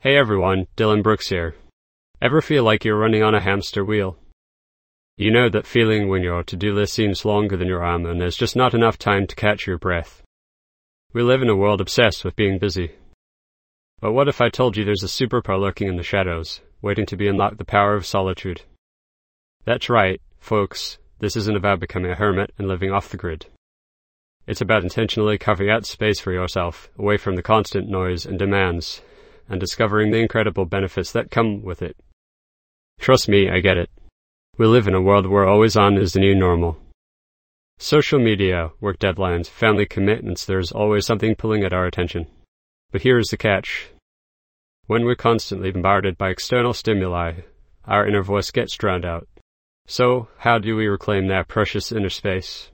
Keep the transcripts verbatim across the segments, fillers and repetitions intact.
Hey everyone, Dylan Brooks here. Ever feel like you're running on a hamster wheel? You know that feeling when your to-do list seems longer than your arm and there's just not enough time to catch your breath. We live in a world obsessed with being busy. But what if I told you there's a superpower lurking in the shadows, waiting to be unlocked, the power of solitude? That's right, folks, this isn't about becoming a hermit and living off the grid. It's about intentionally carving out space for yourself, away from the constant noise and demands, and discovering the incredible benefits that come with it. Trust me, I get it. We live in a world where always on is the new normal. Social media, work deadlines, family commitments, there's always something pulling at our attention. But here's the catch. When we're constantly bombarded by external stimuli, our inner voice gets drowned out. So, how do we reclaim that precious inner space?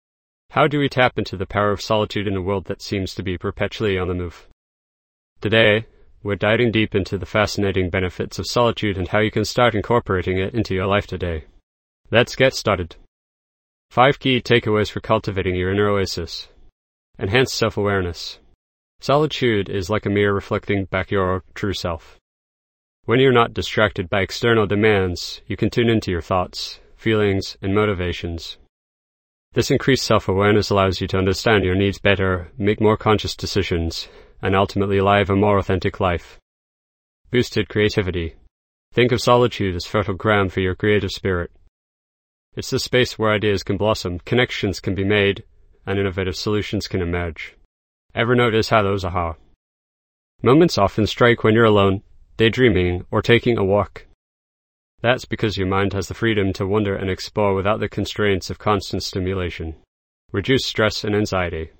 How do we tap into the power of solitude in a world that seems to be perpetually on the move? Today, we're diving deep into the fascinating benefits of solitude and how you can start incorporating it into your life today. Let's get started. Five key takeaways for cultivating your inner oasis. Enhance self-awareness. Solitude is like a mirror reflecting back your true self. When you're not distracted by external demands, you can tune into your thoughts, feelings, and motivations. This increased self-awareness allows you to understand your needs better, make more conscious decisions, and ultimately live a more authentic life. Boosted creativity. Think of solitude as fertile ground for your creative spirit. It's the space where ideas can blossom, connections can be made, and innovative solutions can emerge. Ever notice how those aha moments often strike when you're alone, daydreaming, or taking a walk? That's because your mind has the freedom to wander and explore without the constraints of constant stimulation. Reduce stress and anxiety.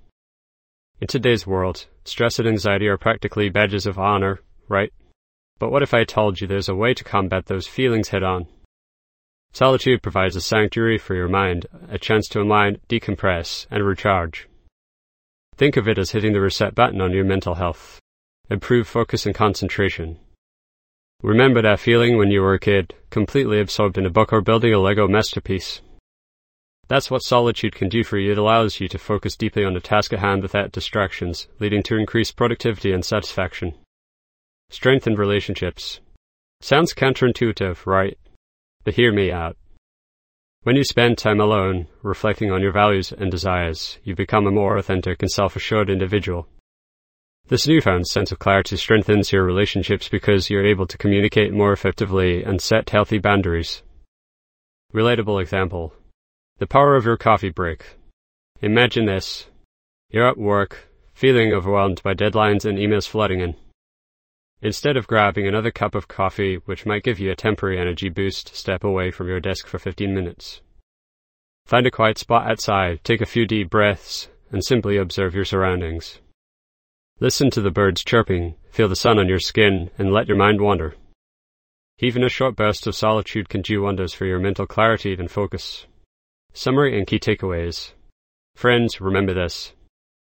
In today's world, stress and anxiety are practically badges of honor, right? But what if I told you there's a way to combat those feelings head-on? Solitude provides a sanctuary for your mind, a chance to unwind, decompress, and recharge. Think of it as hitting the reset button on your mental health. Improve focus and concentration. Remember that feeling when you were a kid, completely absorbed in a book or building a Lego masterpiece? That's what solitude can do for you. It allows you to focus deeply on the task at hand without distractions, leading to increased productivity and satisfaction. Strengthened relationships. Sounds counterintuitive, right? But hear me out. When you spend time alone, reflecting on your values and desires, you become a more authentic and self-assured individual. This newfound sense of clarity strengthens your relationships because you're able to communicate more effectively and set healthy boundaries. Relatable example. The power of your coffee break. Imagine this. You're at work, feeling overwhelmed by deadlines and emails flooding in. Instead of grabbing another cup of coffee, which might give you a temporary energy boost, step away from your desk for fifteen minutes. Find a quiet spot outside, take a few deep breaths, and simply observe your surroundings. Listen to the birds chirping, feel the sun on your skin, and let your mind wander. Even a short burst of solitude can do wonders for your mental clarity and focus. Summary and key takeaways. Friends, remember this.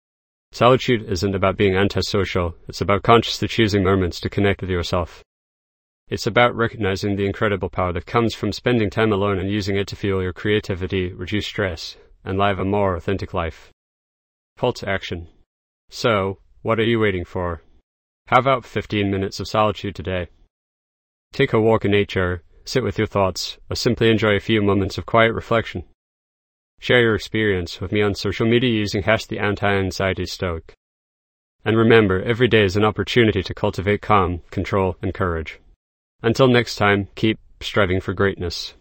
Solitude isn't about being antisocial, it's about consciously choosing moments to connect with yourself. It's about recognizing the incredible power that comes from spending time alone and using it to fuel your creativity, reduce stress, and live a more authentic life. Call to action. So, what are you waiting for? How about fifteen minutes of solitude today? Take a walk in nature, sit with your thoughts, or simply enjoy a few moments of quiet reflection. Share your experience with me on social media using hashtag the anti-anxiety stoic. And remember, every day is an opportunity to cultivate calm, control, and courage. Until next time, keep striving for greatness.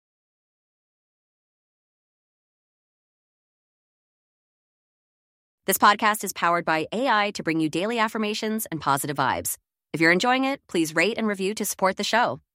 This podcast is powered by A I to bring you daily affirmations and positive vibes. If you're enjoying it, please rate and review to support the show.